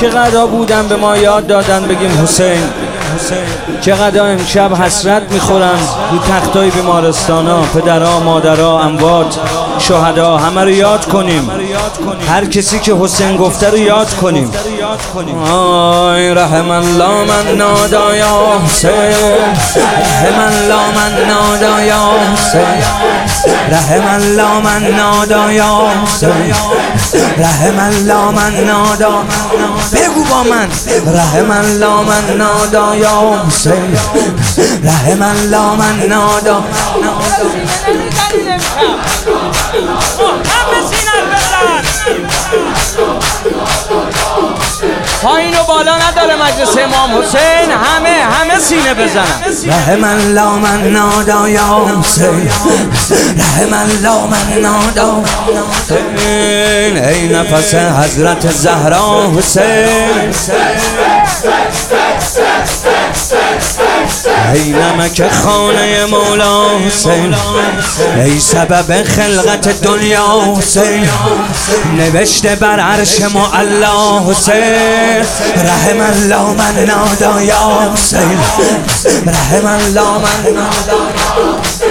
چقدر بودن به ما یاد دادن بگیم حسین. چقدر امشب حسرت میخورن رو تختای بیمارستانا، پدرها، مادرها، اموات، شهدا، همه رو یاد کنیم. هر کسی که حسین گفته رو یاد کنیم. آی رحم الله من نادا یا حسین، رحم الله من نادا یا حسین، رحم الله من نادا یا حسین، رحم الله من نادا. بگو با من رحم الله من نادا یا حسین، رحم الله من نادا. پایین و بالا نداره مجلس امام حسین، همه سینه بزنن. رحم الله من نادا یا حسین، رحم الله من نادا. ای نفس حضرت زهرا حسین، ای نمک خانه مولا حسین، ای سبب خلقت دنیا حسین، نوشته بر عرش معلا حسین. رحم الله من نادا یا حسین، رحم الله من نادا.